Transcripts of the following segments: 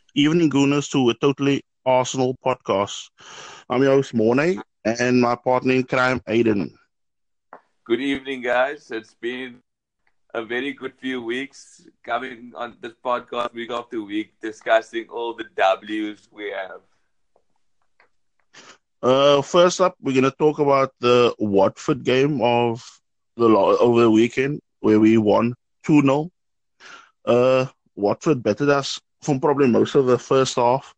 Evening Gooners to a Totally Arsenal podcast. I'm your host Mornay and my partner in crime Aiden. Good evening, guys. It's been a very good few weeks coming on this podcast week after week, discussing all the W's we have. First up, we're gonna talk about the Watford game of over the weekend where we won 2-0. Watford bettered us from probably most of the first half.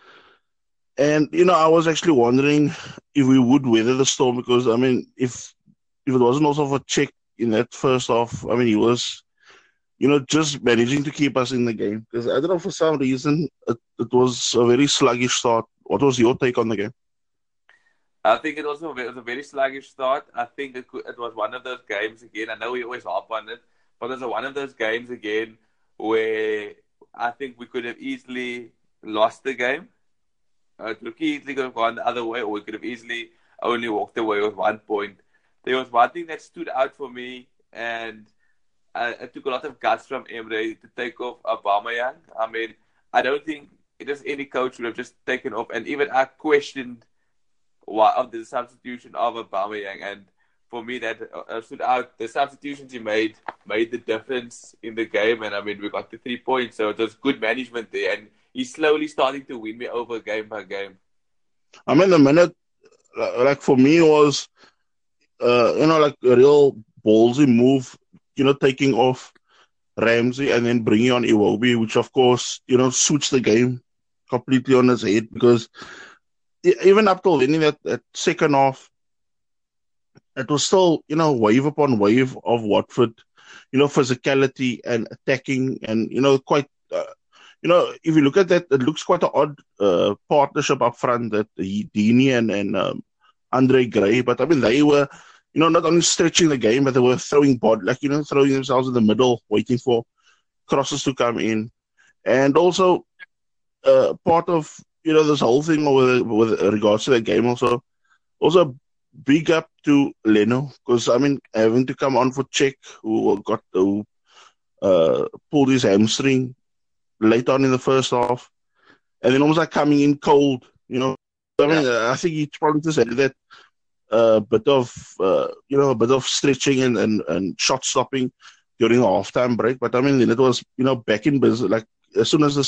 And I was actually wondering if we would weather the storm because if it wasn't also for Czech in that first half, he was just managing to keep us in the game. Because I don't know, for some reason, it was a very sluggish start. What was your take on the game? I think it was a very sluggish start. I think it was one of those games again. I know we always harp on it, but it was one of those games again where I think we could have easily lost the game. Easily could have gone the other way, or we could have easily only walked away with 1 point. There was one thing that stood out for me, and it took a lot of guts from Emre to take off Aubameyang. I don't think just any coach would have just taken off, and even I questioned why of the substitution of Aubameyang, and for me that stood out. The substitutions he made the difference in the game, and we got the 3 points, so it was good management there, and he's slowly starting to win me over game by game. The minute, like for me, was like a real ballsy move. Taking off Ramsey and then bringing on Iwobi, which of course switched the game completely on its head because even up till then in that second half, it was still, wave upon wave of Watford, physicality and attacking and, quite, if you look at that, it looks quite an odd partnership up front that Dini and Andre Gray, but they were, not only stretching the game, but they were throwing throwing themselves in the middle, waiting for crosses to come in. And also, part of, this whole thing with regards to the game also big up to Leno, because having to come on for Czech, who pulled his hamstring late on in the first half, and then almost like coming in cold. I think he probably just had that bit of a bit of stretching and shot stopping during the halftime break. But then it was back in business. Like as soon as the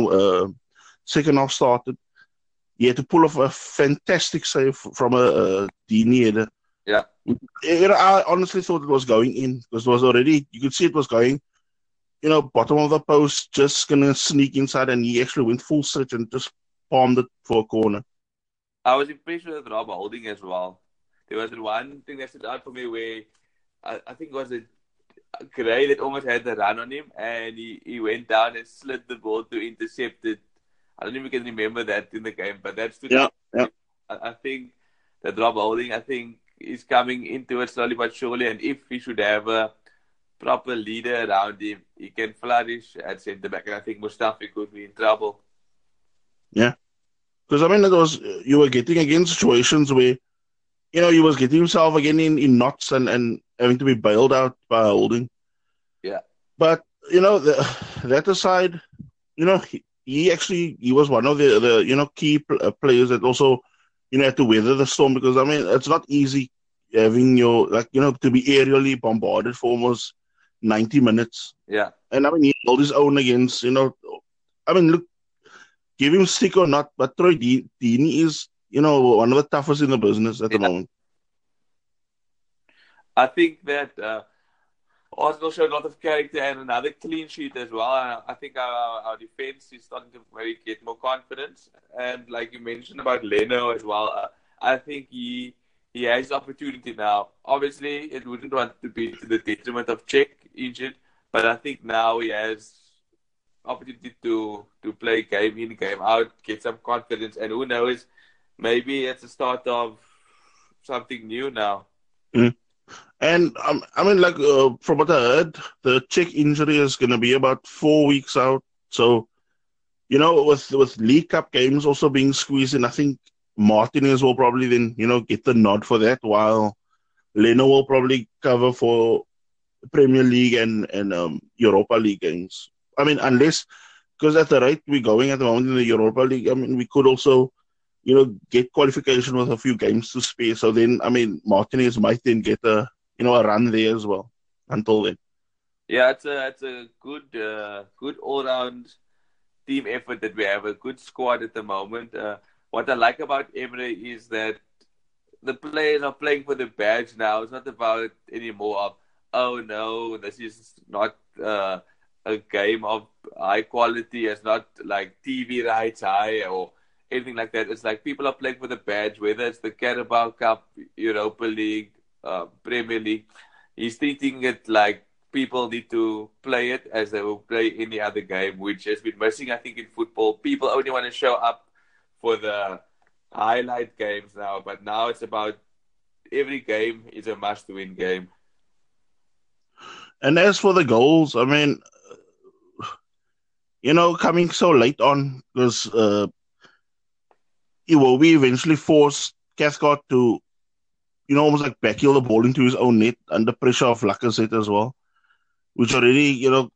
second half started, he had to pull off a fantastic save from a Dini header. Yeah. I honestly thought it was going in because it was already, you could see it was going, bottom of the post, just going to sneak inside, and he actually went full stretch and just palmed it for a corner. I was impressed with Rob Holding as well. There was one thing that stood out for me where I think it was a Gray that almost had the run on him, and he went down and slid the ball to intercept it. I don't even can remember that in the game, but that stood out. Yeah. I think that Rob Holding, is coming into it slowly but surely, and if he should have a proper leader around him, he can flourish at centre back, and I think Mustafi could be in trouble. Yeah. Because, it was, you were getting again situations where, he was getting himself again in knots and having to be bailed out by Holding. Yeah. But, that aside, he was one of the key players that also, had to weather the storm because, it's not easy having to be aerially bombarded for almost 90 minutes. Yeah. And, he held his own against, look, give him stick or not, but Troy Dini is, one of the toughest in the business at the moment. I think that Arsenal showed a lot of character and another clean sheet as well. I think our defense is starting to maybe get more confidence. And like you mentioned about Leno as well, I think he has the opportunity now. Obviously, it wouldn't want to be to the detriment of Czech injured, but I think now he has opportunity to play game in, game out, get some confidence, and who knows, maybe it's the start of something new now. Mm. And from what I heard, the Czech injury is going to be about 4 weeks out. So, with League Cup games also being squeezed in, I think Martinez will probably then, get the nod for that, while Leno will probably cover for Premier League and Europa League games. Unless because at the rate we're going at the moment in the Europa League, I mean, we could also, get qualification with a few games to spare. So then, I mean, Martinez might then get a run there as well until then. Yeah, it's a good all round team effort that we have. A good squad at the moment. What I like about Emre is that the players are playing for the badge now. It's not about anymore of, oh no, this is not a game of high quality. It's not like TV rights high or anything like that. It's like people are playing for the badge, whether it's the Carabao Cup, Europa League, Premier League. He's treating it like people need to play it as they will play any other game, which has been missing, I think, in football. People only want to show up for the highlight games now, but now it's about every game is a must-win game. And as for the goals, I mean, coming so late on because Iwobi eventually forced Cathcart to, almost like backheel the ball into his own net under pressure of Lacazette as well, which already,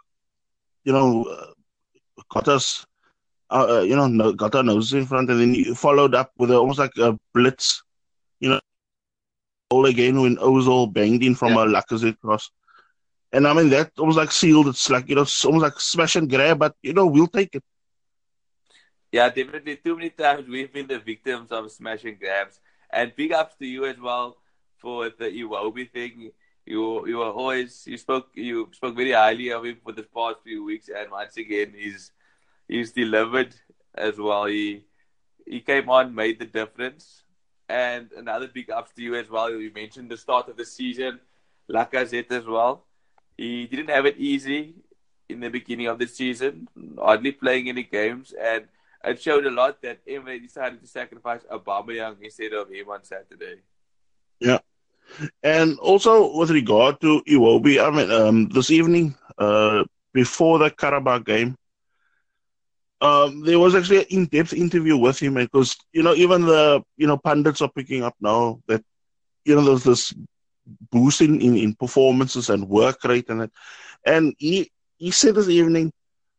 got us, got our noses in front, and then he followed up with almost like a blitz, goal again when Ozil banged in from a Lacazette cross. And I mean, that almost like sealed. It's like, it's almost like smash and grab, but, we'll take it. Yeah, definitely. Too many times we've been the victims of smash and grabs. And big ups to you as well for the Iwobi thing. You were always you spoke very highly of him for the past few weeks, and once again he's delivered as well. He came on, made the difference. And another big ups to you as well. You mentioned the start of the season, Lacazette as well. He didn't have it easy in the beginning of the season, hardly playing any games, and it showed a lot that Emre decided to sacrifice Aubameyang instead of him on Saturday. Yeah. And also with regard to Iwobi, I mean, this evening, before the Carabao game, there was actually an in-depth interview with him because, even the, pundits are picking up now that, there's this boost in performances and work rate and that. And he said this evening,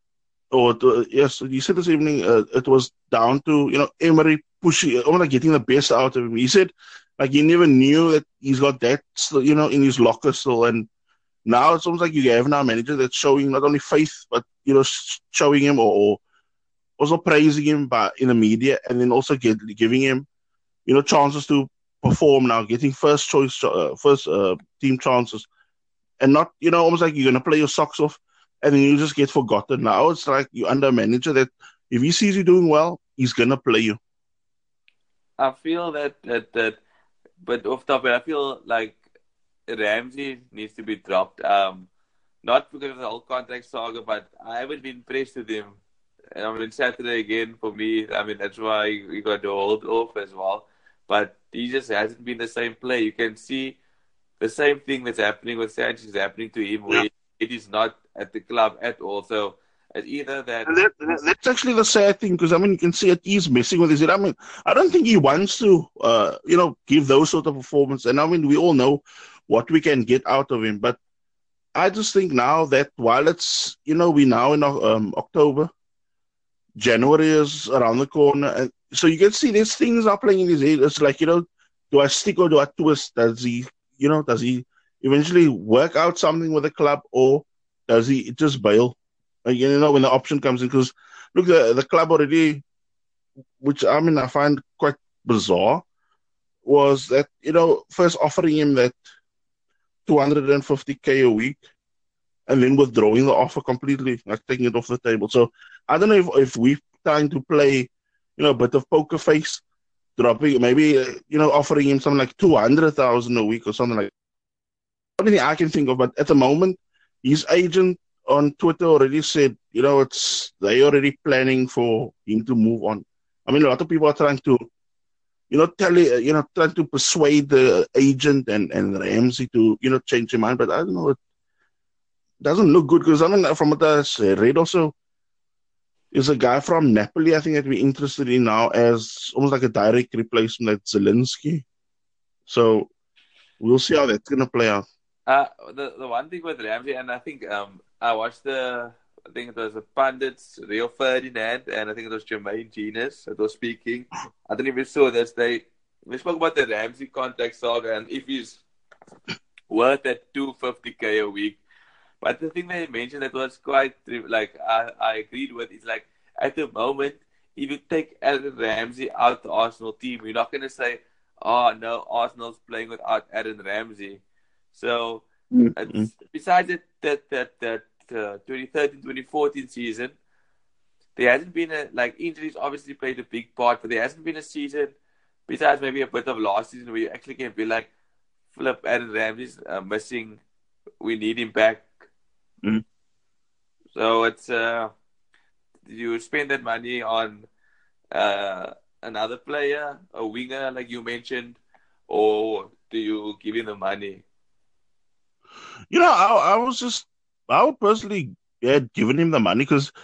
he said this evening, it was down to, Emery pushing, almost like getting the best out of him. He said, like, he never knew that he's got that, still, in his locker still. And now it's almost like you have now a manager that's showing not only faith, but, showing him or also praising him in the media, and then also giving him, chances to perform now, getting first team chances. And not, almost like you're going to play your socks off and then you just get forgotten. Now it's like you're under a manager that if he sees you doing well, he's going to play you. I feel that but off topic, I feel like Ramsey needs to be dropped. Not because of the whole contract saga, but I haven't been impressed with him. And I mean, Saturday again for me. I mean, that's why he got to hold off as well. But he just hasn't been the same player. You can see the same thing that's happening with Sanchez is happening to him, where it is not at the club at all. So it's either that. That's actually the sad thing because, I mean, you can see it, he's messing with his head. I mean, I don't think he wants to, give those sort of performance. And I mean, we all know what we can get out of him. But I just think now that while it's, we're now in October, January is around the corner. And so you can see these things are playing in his head. It's like, do I stick or do I twist? Does he eventually work out something with the club or does he just bail? When the option comes in. Because, look, the club already, which, I mean, I find quite bizarre, was that, first offering him that 250K a week and then withdrawing the offer completely, like taking it off the table. So I don't know if we're trying to play, a bit of poker face, dropping, maybe, offering him something like 200,000 a week or something like that. Anything I can think of, but at the moment, his agent on Twitter already said, they already planning for him to move on. I mean, a lot of people are trying to, trying to persuade the agent and Ramsey to, change their mind, but I don't know, it doesn't look good because, I mean, from what I read also, is a guy from Napoli, I think, that we're interested in now as almost like a direct replacement like Zelensky. So we'll see how that's going to play out. The one thing with Ramsey, and I think I watched the I think it was the pundits, Rio Ferdinand, and I think it was Jermaine Genius that was speaking. I don't know if you saw this. They spoke about the Ramsey contract saga and if he's worth at 250K a week. But the thing they mentioned that was quite like I agreed with is like at the moment, if you take Aaron Ramsey out the Arsenal team, you're not going to say, "Oh no, Arsenal's playing without Aaron Ramsey." So Mm-hmm. besides that 2013-2014 season, there hasn't been like injuries obviously played a big part, but there hasn't been a season besides maybe a bit of last season where you actually can be like, "Flip, Aaron Ramsey's missing. We need him back." Mm-hmm. So it's you spend that money on another player, a winger like you mentioned, or do you give him the money? I would personally, given him the money because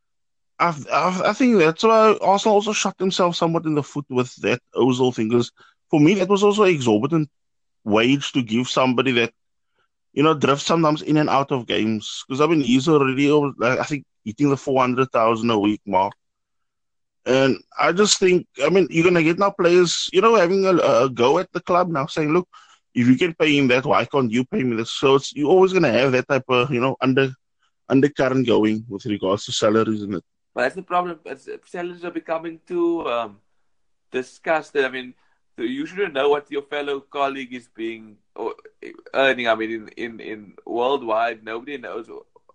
I think that's why Arsenal also shot themselves somewhat in the foot with that Ozil thing. Because for me, that was also an exorbitant wage to give somebody that drifts sometimes in and out of games. Because I mean, he's already over, like, I think hitting the 400,000 a week mark. And I just think, I mean, you're gonna get now players, having a go at the club now, saying, "Look, if you can pay him that, why can't you pay me this?" So you're always gonna have that type of, undercurrent going with regards to salaries in it. But that's the problem. Salaries are becoming too discussed. I mean, so you shouldn't know what your fellow colleague is being or earning. I mean, in worldwide, nobody knows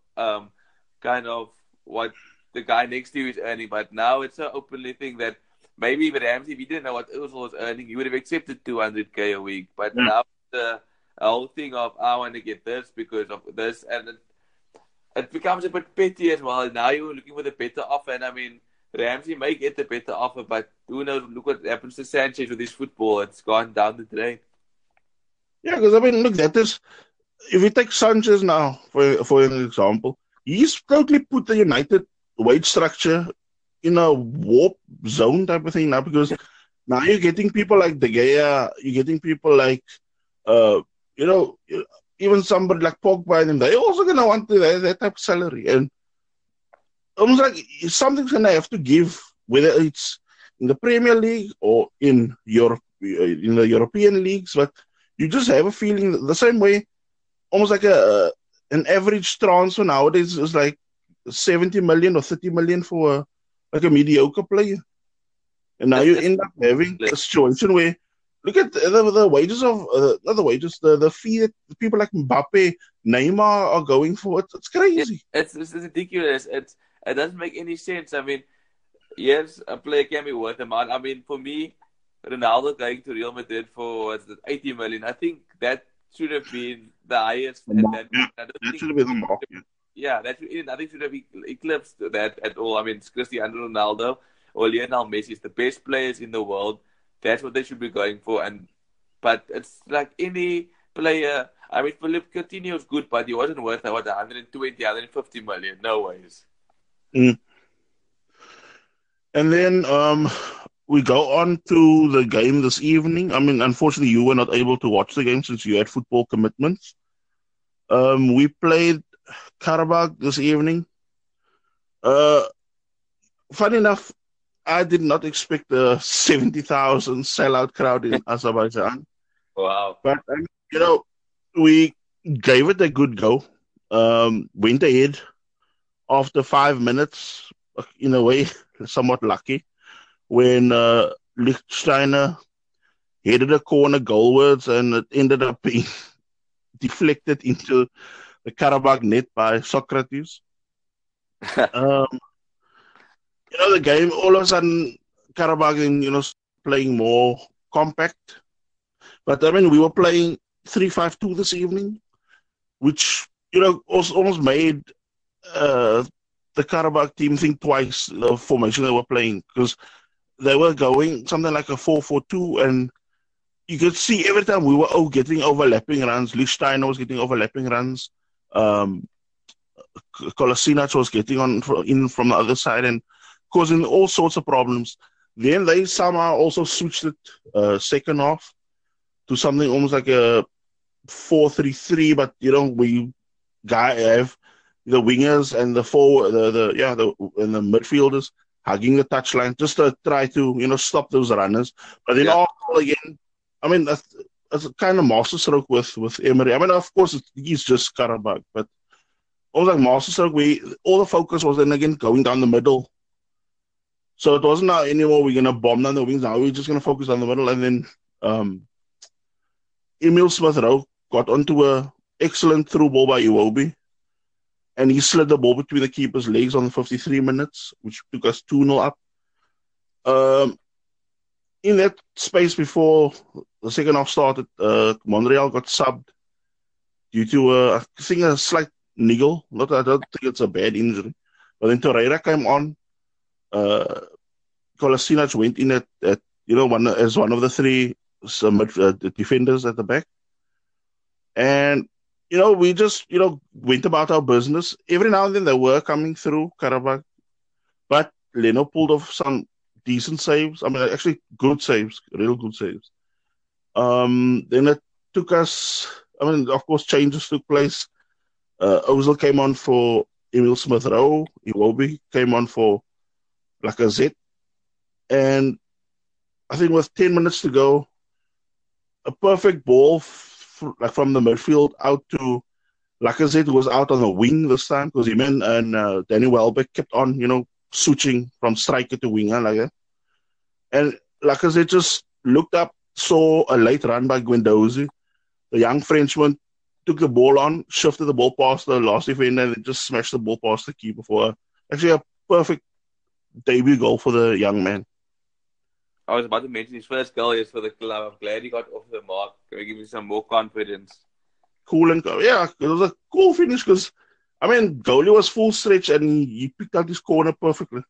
kind of what the guy next to you is earning. But now it's an openly thing that maybe even Ramsey, if he didn't know what Ozil was earning, he would have accepted 200K a week. But now the whole thing of I want to get this because of this, and it becomes a bit petty as well. Now you're looking for the better offer, and I mean, Ramsey may get the better offer, but who knows? Look what happens to Sanchez with his football. It's gone down the drain. Yeah, because I mean, look, that is if you take Sanchez now for an example, he's totally put the United wage structure in a warp zone type of thing now because now you're getting people like De Gea, you're getting people like you know even somebody like Pogba and them. They're also gonna want that type of salary, and almost like something's gonna have to give, whether it's in the Premier League or in Europe, in the European leagues. But you just have a feeling the same way, almost like an average transfer nowadays is like 70 million or 30 million for like a mediocre player. And now you end up having a situation where look at the wages of not the wages, the fee that people like Mbappe, Neymar are going for. It's crazy. It's ridiculous. It doesn't make any sense. I mean, yes, a player can be worth a amount. I mean, for me, Ronaldo going to Real Madrid for 80 million. I think that should have been the highest. That should have been the mark. Yeah, I think should have eclipsed that at all. I mean, it's Cristiano Ronaldo or Lionel Messi is the best players in the world. That's what they should be going for. But it's like any player. I mean, Philippe Coutinho is good, but he wasn't worth 120, 150 million. No ways. Mm. And then we go on to the game this evening. I mean, unfortunately, you were not able to watch the game since you had football commitments. We played Karabakh this evening. Funny enough, I did not expect a 70,000 sellout crowd in Azerbaijan. Wow. But, we gave it a good go. Went ahead after 5 minutes, in a way, somewhat lucky, when Lichtsteiner headed a corner goalwards and it ended up being deflected into the Karabakh net by Socrates. The game, all of a sudden, Karabakh, playing more compact. But, I mean, we were playing 3-5-2 this evening, which, almost made the Karabakh team think twice the formation they were playing, because they were going something like a 4-4-2, and you could see every time we were getting overlapping runs. Lichtsteiner was getting overlapping runs. Kolasinac was getting in from the other side and causing all sorts of problems. Then they somehow also switched it second half to something almost like a 4-3-3, but we have the wingers and the forward, and the midfielders hugging the touchline just to try to stop those runners. But then Yeah. Arsenal again, I mean that's a kind of masterstroke with Emery. I mean, of course he's just Karabakh, but almost like masterstroke. All the focus was then again going down the middle. So it wasn't now anymore we're gonna bomb down the wings. Now we're just gonna focus on the middle, and then Emil Smith Rowe got onto a excellent through ball by Iwobi, and he slid the ball between the keeper's legs on the 53 minutes, which took us 2-0 up. In that space before the second half started, Monreal got subbed due to, I think, a slight niggle. I don't think it's a bad injury. But then Torreira came on. Kolasinac went in as one of the three defenders at the back. And, we just, went about our business. Every now and then they were coming through Karabakh, but Leno pulled off some decent saves. I mean, actually good saves, real good saves. Then it took us, I mean, of course, changes took place. Ozil came on for Emil Smith Rowe. Iwobi came on for Lacazette. And I think with 10 minutes to go, a perfect ball from the midfield out to Lacazette, who was out on the wing this time because him and Danny Welbeck kept on, switching from striker to winger like that. And Lacazette just looked up, saw a late run by Guendouzi. The young Frenchman took the ball on, shifted the ball past the last defender, and just smashed the ball past the keeper for actually a perfect debut goal for the young man. I was about to mention his first goal is for the club. I'm glad he got off the mark. Going to give me some more confidence. Cool and yeah, it was a cool finish because, I mean, goalie was full stretch and he picked out his corner perfectly.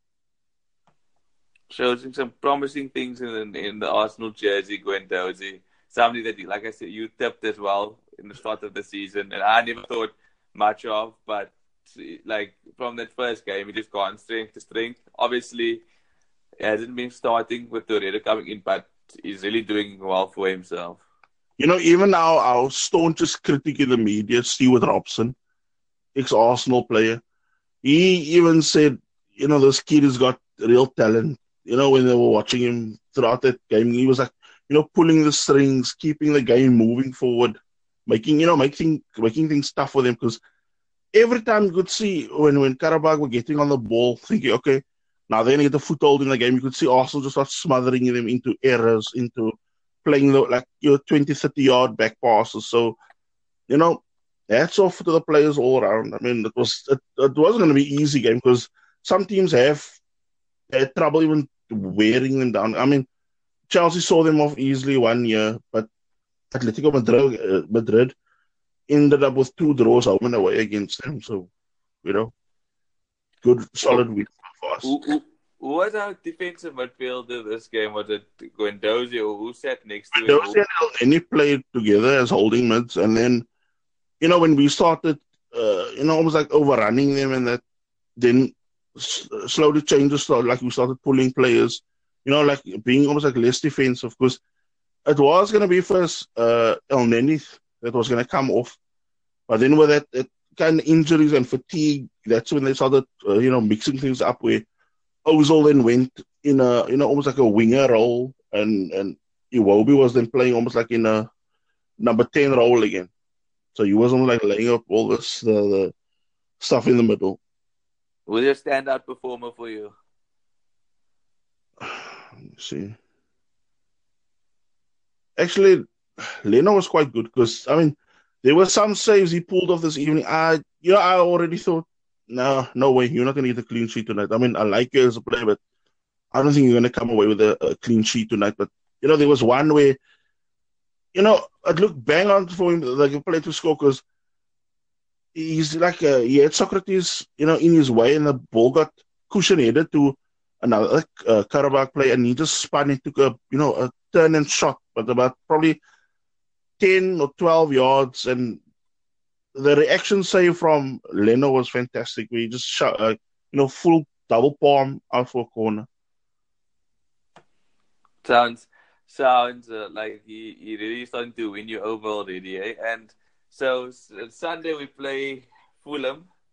Shows some promising things in the Arsenal jersey, Guendouzi. Somebody that, like I said, you tipped as well in the start of the season, and I never thought much of, but like from that first game, he just gone strength to strength. Obviously, he hasn't been starting with Torreira coming in, but he's really doing well for himself. Even now, our staunchest critic in the media, Stuart Robson, ex-Arsenal player, he even said, this kid has got real talent. When they were watching him throughout that game, he was like, pulling the strings, keeping the game moving forward, making things tough for them. Because every time you could see when Karabakh were getting on the ball, thinking, okay, now they're going to get the foothold in the game, you could see Arsenal just start smothering them into errors, into playing 20, 30-yard back passes. So, hats off to the players all around. I mean, it wasn't going to be an easy game because some teams had trouble even wearing them down. I mean, Chelsea saw them off easily 1 year, but Atletico Madrid ended up with 2 draws home and away against them. So, good, solid win for us. Who was our defensive midfielder this game? Was it Guendouzi or who sat next to him? Guendouzi and El Neni played together as holding mids, and then, when we started, almost like overrunning them and that, then slowly changes started, like we started pulling players, like being almost like less defensive, because it was going to be first El Neni that was going to come off, but then with that kind of injuries and fatigue, that's when they started, mixing things up where Ozil then went in a, almost like a winger role, and Iwobi was then playing almost like in a number 10 role again. So he wasn't like laying up all this the stuff in the middle. Who's your standout performer for you? Let me see. Actually, Leno was quite good because, I mean, there were some saves he pulled off this evening. I already thought, no way, you're not going to get a clean sheet tonight. I mean, I like you as a player, but I don't think you're going to come away with a clean sheet tonight. But, there was one where, it looked bang on for him, like a play to score, because he's like, he had Socrates, in his way, and the ball got cushion-headed to another Karabakh player, and he just spun and took a turn and shot, but about probably 10 or 12 yards, and the reaction save from Leno was fantastic. We just shot, full double palm out for a corner. Sounds like he really starting to win you over already, eh? And so Sunday we play Fulham.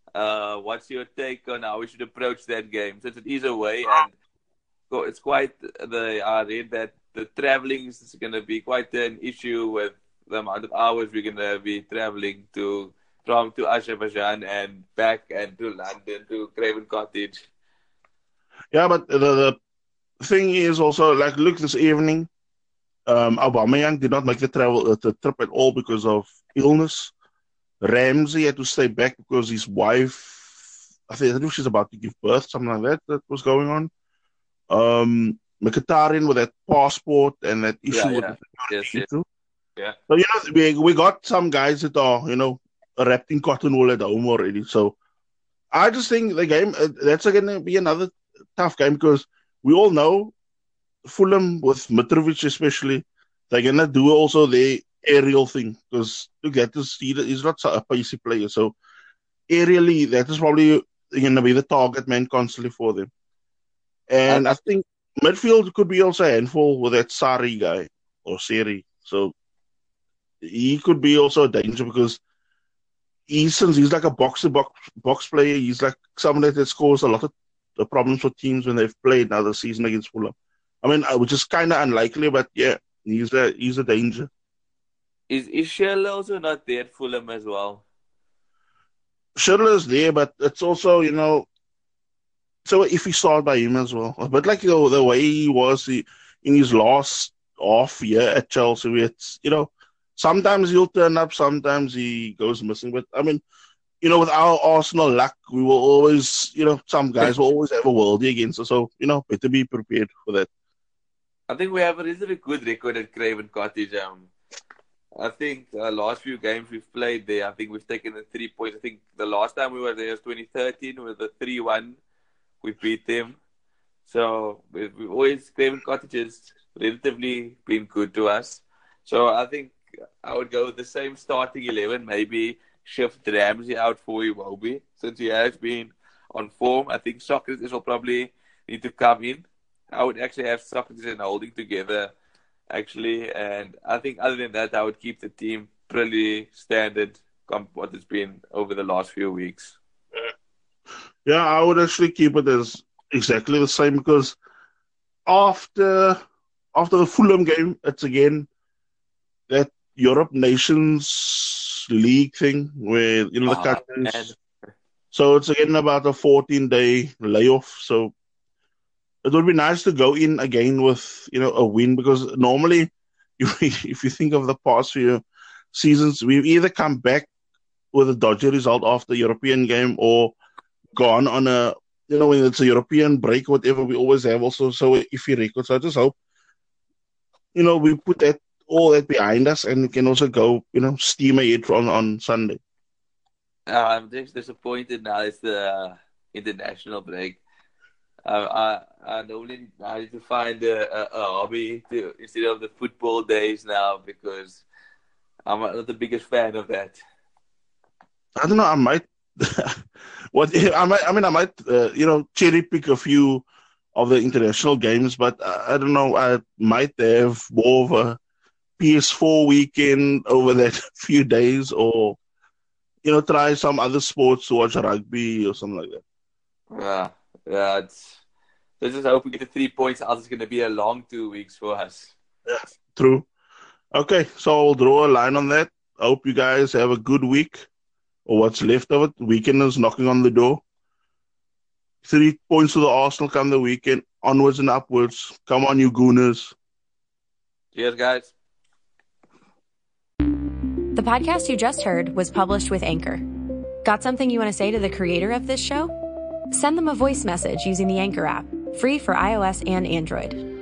What's your take on how we should approach that game? Since it is away, and it's quite I read that the traveling is going to be quite an issue with the amount of hours we're going to be traveling from Azerbaijan and back and to London to Craven Cottage. Yeah, but the thing is also, like, look, this evening, Aubameyang did not make the trip at all because of illness. Ramsey had to stay back because his wife, I think she's about to give birth, something like that was going on. Mkhitaryan with that passport and that issue with the Yeah. So, we got some guys that are, wrapped in cotton wool at home already. So I just think the game, that's going to be another tough game because we all know Fulham with Mitrovic especially, they're going to do also their aerial thing because look, he's not a pacey player. So aerially, that is probably going to be the target man constantly for them. And I think midfield could be also a handful with that Sari guy or Seri. So he could be also a danger because since he's like a box player, he's like someone that scores a lot of the problems for teams when they've played another season against Fulham. I mean, which is kind of unlikely, but yeah, he's a danger. Is Schürrle also not there at Fulham as well? Schürrle is there, but it's also, so if he started by him as well. But like, the way he was in his last half year at Chelsea, it's, sometimes he'll turn up, sometimes he goes missing. But I mean, with our Arsenal luck, we will always, some guys will always have a worldie against us. So, better be prepared for that. I think we have a reasonably good record at Craven Cottage. I think the last few games we've played there, I think we've taken the 3 points. I think the last time we were there was 2013 with the 3-1. We beat them. So we've always, Craven Cottage has relatively been good to us. So I think I would go with the same starting 11, maybe shift Ramsey out for Iwobi, since he has been on form. I think Sokratis will probably need to come in. I would actually have Sokratis and Holding together, actually. And I think other than that, I would keep the team pretty standard what it's been over the last few weeks. Yeah, I would actually keep it as exactly the same because after the Fulham game, it's again that Europe Nations League thing where, the captains. So it's again about a 14-day layoff. So it would be nice to go in again with, a win because normally, if you think of the past few seasons, we've either come back with a dodgy result after the European game or gone on a, when it's a European break, whatever, we always have also so iffy record. So I just hope, we put all that behind us and we can also go, steam ahead on Sunday. I'm just disappointed now it's the international break. I normally need to find a hobby instead of the football days now because I'm not the biggest fan of that. I don't know. I might. I might cherry pick a few of the international games, but I don't know. I might have more of a PS4 weekend over that few days, or try some other sports to watch rugby or something like that. Yeah. Let's just hope we get the 3 points. Else it's going to be a long 2 weeks for us. Yeah, true. Okay, so I'll draw a line on that. I hope you guys have a good week, or what's left of it. The weekend is knocking on the door. 3 points to the Arsenal come the weekend. Onwards and upwards. Come on, you Gooners. Cheers, guys. The podcast you just heard was published with Anchor. Got something you want to say to the creator of this show? Send them a voice message using the Anchor app, free for iOS and Android.